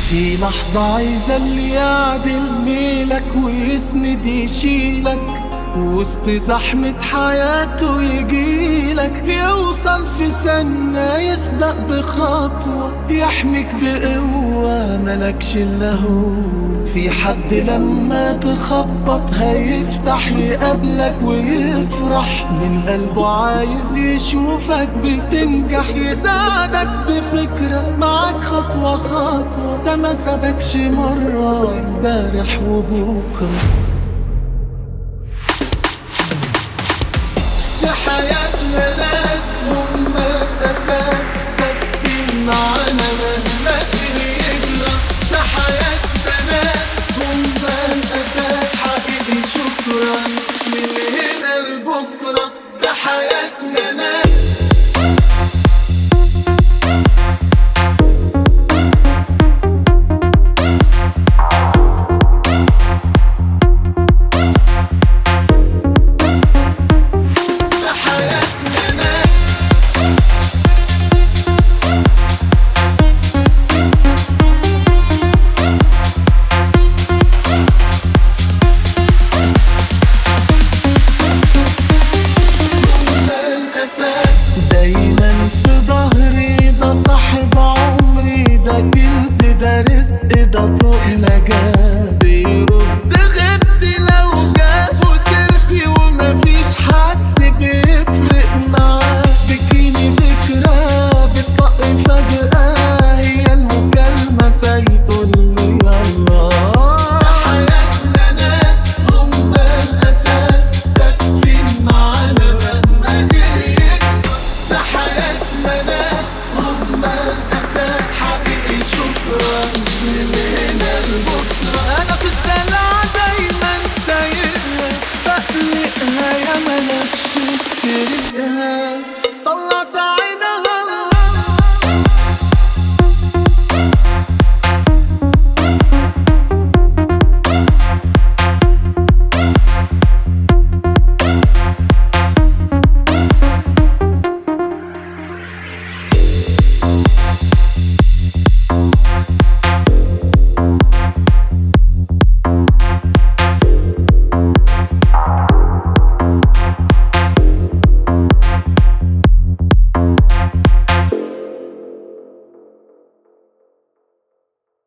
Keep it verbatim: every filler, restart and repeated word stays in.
في لحظة عايزة اللي يعدل ميلك ويسند يشيلك وسط زحمة حياته يجيلك، يوصل في ثانية يسبق بخطوة يحميك بقوة ملكش إلا هو. في حد لما تخبط هيفتح يقابلك ويفرح من قلبه، عايز يشوفك بتنجح يساعدك بفكرة معاك خطوة خطوة. ده ما سابكش مرة امبارح وبكرة. في حياتنا ناس هم الأساس ثابتين معانا مهما يجرى. في حياتنا ناس هم الأساس حقيقي شكرا من هنا لبكرة. في حياتنا ناس دايما في ظهري، ده صاحب عمري، ده كنز، ده رزق، ده طوق نجاة.